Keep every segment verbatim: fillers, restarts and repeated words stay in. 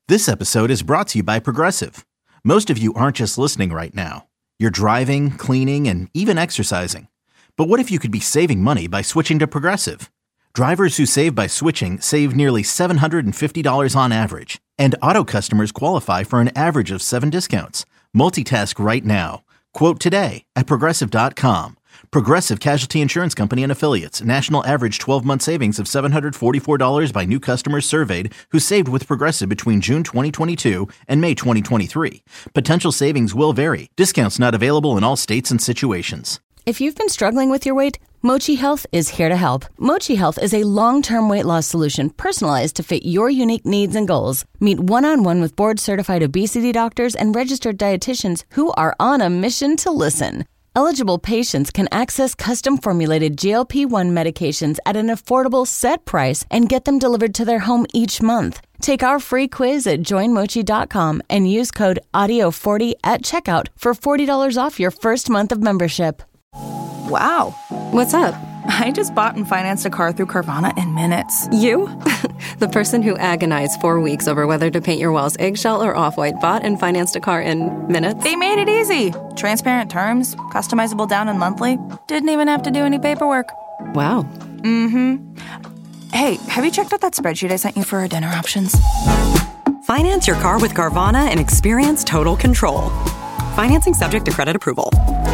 This episode is brought to you by Progressive. Most of you aren't just listening right now. You're driving, cleaning, and even exercising. But what if you could be saving money by switching to Progressive? Drivers who save by switching save nearly seven hundred fifty dollars on average. And auto customers qualify for an average of seven discounts. Multitask right now. Quote today at Progressive dot com. Progressive Casualty Insurance Company and Affiliates. National average twelve-month savings of seven hundred forty-four dollars by new customers surveyed who saved with Progressive between June twenty twenty-two and May twenty twenty-three. Potential savings will vary. Discounts not available in all states and situations. If you've been struggling with your weight, Mochi Health is here to help. Mochi Health is a long-term weight loss solution personalized to fit your unique needs and goals. Meet one-on-one with board-certified obesity doctors and registered dietitians who are on a mission to listen. Eligible patients can access custom-formulated G L P one medications at an affordable set price and get them delivered to their home each month. Take our free quiz at join mochi dot com and use code audio forty at checkout for forty dollars off your first month of membership. Wow. What's up? I just bought and financed a car through Carvana in minutes. You? The person who agonized four weeks over whether to paint your walls eggshell or off-white bought and financed a car in minutes? They made it easy. Transparent terms, customizable down and monthly. Didn't even have to do any paperwork. Wow. Mm-hmm. Hey, have you checked out that spreadsheet I sent you for our dinner options? Finance your car with Carvana and experience total control. Financing subject to credit approval.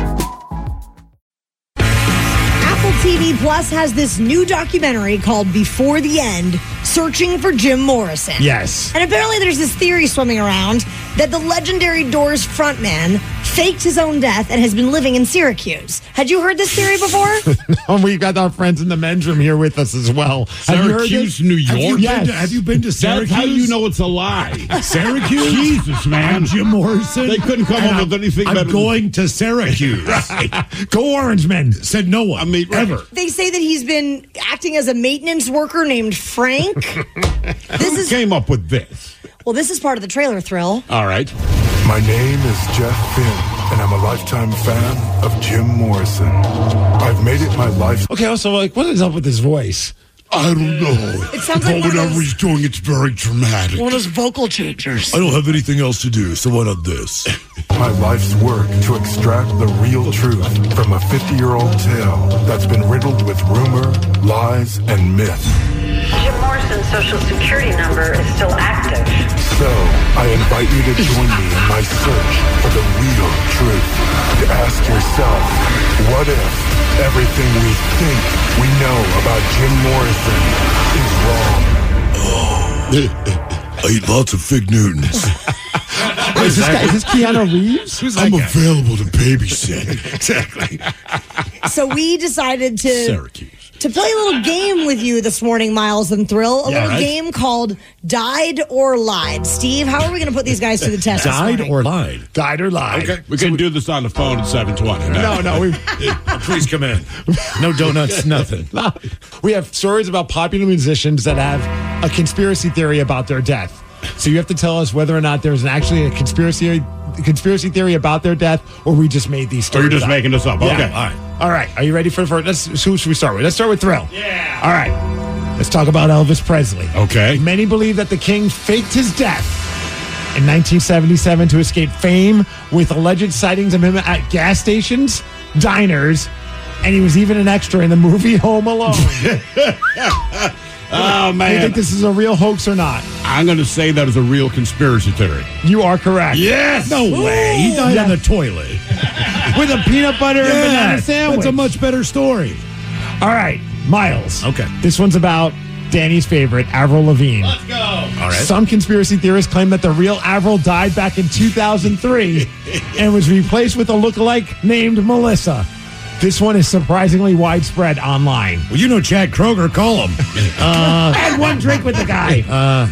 T V Plus has this new documentary called Before the End, searching for Jim Morrison. Yes. And apparently there's this theory swimming around that the legendary Doors frontman faked his own death and has been living in Syracuse. Had you heard this theory before? No, we've got our friends in the men's room here with us as well. Syracuse, New York? Have you, yes. been to, have you been to Syracuse? That's how you know it's a lie. Syracuse? Jesus, man. I'm Jim Morrison. They couldn't come up with anything I'm better. I'm going to Syracuse. Right. Go Orangemen, said no one. I mean, right. ever. They say that he's been acting as a maintenance worker named Frank. This Who is, came up with this? Well, this is part of the trailer, Thrill. All right. My name is Jeff Finn, and I'm a lifetime fan of Jim Morrison. I've made it my life. Okay, also, like, what is up with his voice? I don't know. It sounds but like whatever those, he's doing, it's very dramatic. One of those vocal changers. I don't have anything else to do, so why not this? My life's work to extract the real truth from a fifty-year-old tale that's been riddled with rumor, lies, and myth. Jim Morrison's social security number is still active. So, I invite you to join me in my search for the real truth. To ask yourself, what if everything we think we know about Jim Morrison is wrong? Oh, I eat lots of Fig Newtons. Is this, guy, is this Keanu Reeves? Who's I'm guy? available to babysit. Exactly. So we decided to Syracuse. to play a little game with you this morning, Miles and Thrill. A yeah, little right? game called Died or Lied. Steve, how are we going to put these guys to the test? Died or lied? Died or lied. Okay. We so can we, do this on the phone at seven twenty. No, no. We, please come in. No donuts, nothing. We have stories about popular musicians that have a conspiracy theory about their death. So you have to tell us whether or not there's actually a conspiracy conspiracy theory about their death, or we just made these stories. Or you're just up. making this up. Yeah. Okay. All right. All right. Are you ready for the first? Let's, who should we start with? Let's start with Thrill. Yeah. All right. Let's talk about Elvis Presley. Okay. Many believe that the king faked his death in nineteen seventy-seven to escape fame, with alleged sightings of him at gas stations, diners, and he was even an extra in the movie Home Alone. Oh, man. Do you think this is a real hoax or not? I'm going to say that is a real conspiracy theory. You are correct. Yes. No Ooh. way. He died yeah. on the toilet. With a peanut butter yeah, and banana sandwich. That's a much better story. All right, Miles. Okay. This one's about Danny's favorite, Avril Lavigne. Let's go. All right. Some conspiracy theorists claim that the real Avril died back in two thousand three and was replaced with a lookalike named Melissa. This one is surprisingly widespread online. Well, you know Chad Kroger. Call him. uh, I had one drink with the guy. Uh,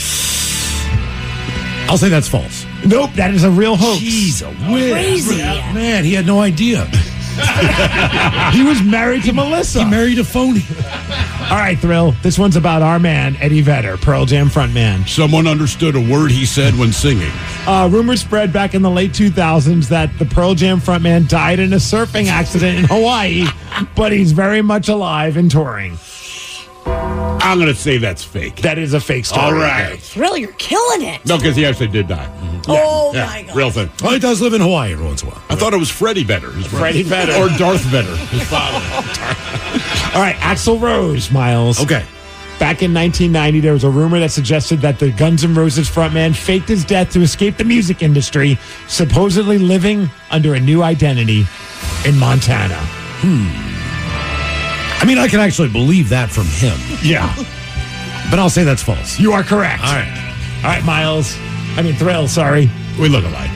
I'll say that's false. Nope, that is a real hoax. Jeez, a whiz. Crazy. Man, he had no idea. He was married to Melissa. He married a phony. All right, Thrill. This one's about our man, Eddie Vedder, Pearl Jam frontman. Someone understood a word he said when singing. Uh, rumors spread back in the late two thousands that the Pearl Jam frontman died in a surfing accident in Hawaii, but he's very much alive and touring. I'm going to say that's fake. That is a fake story. All right. Thrill, you're killing it. No, because he actually did die. Oh, Yeah, my God. real thing. Well, he does live in Hawaii every once in a while. I thought it was Freddie Vedder. his brother. Freddie Vedder. Or Darth Vedder, his father. All right, Axl Rose, Miles. Okay. Back in nineteen ninety, there was a rumor that suggested that the Guns N' Roses frontman faked his death to escape the music industry, supposedly living under a new identity in Montana. I mean, I can actually believe that from him, Yeah. but I'll say that's false. You are correct. All right. All right, Miles. I mean, Thrill, sorry. We look alike.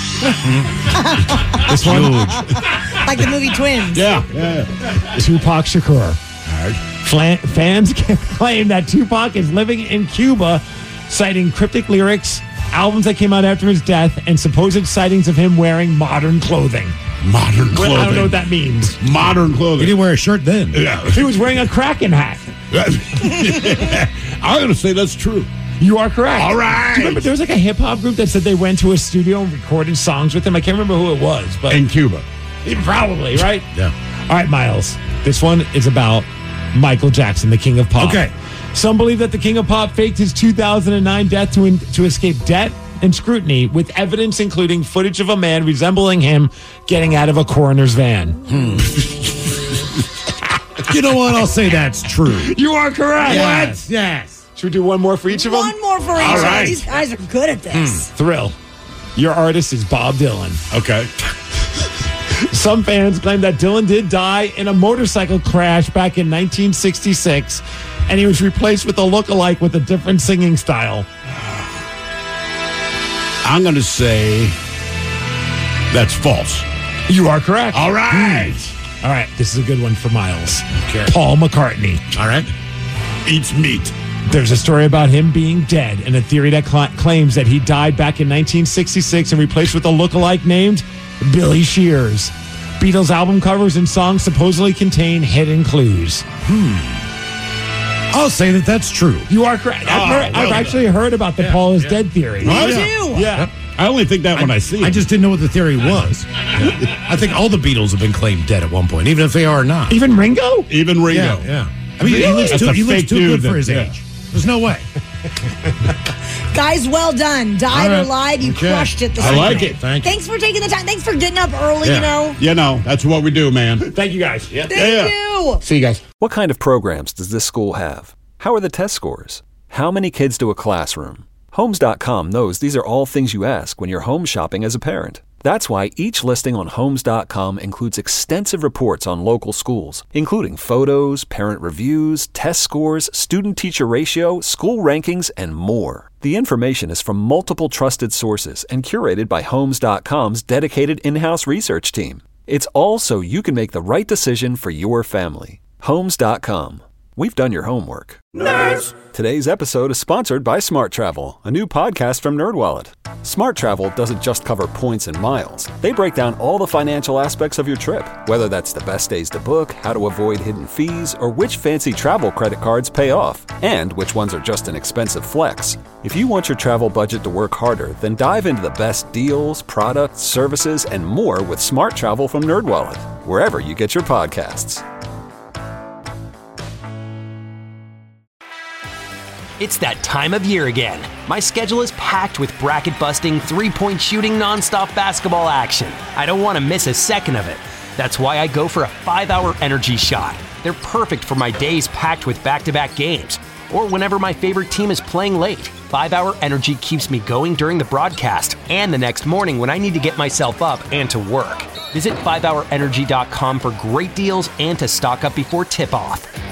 This one, Like the movie Twins. Yeah. yeah. Tupac Shakur. All right. Flan- fans claim that Tupac is living in Cuba, citing cryptic lyrics, albums that came out after his death, and supposed sightings of him wearing modern clothing. Modern clothing. Well, I don't know what that means. Modern He clothing. didn't wear a shirt then. Yeah. He was wearing a Kraken hat. I'm going to say that's true. You are correct. All right. Do you remember there was like a hip hop group that said they went to a studio and recorded songs with him? I can't remember who it was, but In Cuba. probably, right? Yeah. All right, Miles. This one is about Michael Jackson, the King of Pop. Okay. Some believe that the King of Pop faked his two thousand nine death to, in, to escape debt and scrutiny, with evidence including footage of a man resembling him getting out of a coroner's van. You know what? I'll say that's true. You are correct. Yes. Yes. Should we do one more for each of them? One more for each All of them. right. These guys are good at this. Thrill. Your artist is Bob Dylan. Okay. Some fans claim that Dylan did die in a motorcycle crash back in nineteen sixty-six, and he was replaced with a look-alike with a different singing style. I'm going to say that's false. You are correct. All right. All right, this is a good one for Miles. Paul McCartney. All right. Eats meat. There's a story about him being dead, and a theory that cl- claims that he died back in nineteen sixty-six and replaced with a look-alike named Billy Shears. Beatles album covers and songs supposedly contain hidden clues. I'll say that that's true. You are correct. I've, Oh, heard, well I've done. actually heard about the Paul is dead theory. Me Oh, yeah. too. Yeah. I only think that when I see I it. just didn't know what the theory was. I think all the Beatles have been claimed dead at one point, even if they are not. Even Ringo? Even Ringo. Yeah, yeah. I mean, he looks That's too, a he looks fake too dude good for that- his yeah. age. There's no way. Guys, well done. Died All or right. lied. You Okay. crushed it this I like evening. it. Thank you. Thanks for taking the time. Thanks for getting up early, Yeah. you know. You know, that's what we do, man. Thank you, guys. Yeah. Thank Yeah. you. See you guys. What kind of programs does this school have? How are the test scores? How many kids do a classroom? Homes dot com knows these are all things you ask when you're home shopping as a parent. That's why each listing on Homes dot com includes extensive reports on local schools, including photos, parent reviews, test scores, student-teacher ratio, school rankings, and more. The information is from multiple trusted sources and curated by Homes dot com's dedicated in-house research team. It's all so you can make the right decision for your family. Homes dot com. We've done your homework. Nerds! Today's episode is sponsored by Smart Travel, a new podcast from NerdWallet. Smart Travel doesn't just cover points and miles. They break down all the financial aspects of your trip, whether that's the best days to book, how to avoid hidden fees, or which fancy travel credit cards pay off, and which ones are just an expensive flex. If you want your travel budget to work harder, then dive into the best deals, products, services, and more with Smart Travel from NerdWallet, wherever you get your podcasts. It's that time of year again. My schedule is packed with bracket-busting, three-point shooting, nonstop basketball action. I don't want to miss a second of it. That's why I go for a five-hour energy shot. They're perfect for my days packed with back-to-back games, or whenever my favorite team is playing late. five-hour energy keeps me going during the broadcast and the next morning when I need to get myself up and to work. Visit five hour energy dot com for great deals and to stock up before tip-off.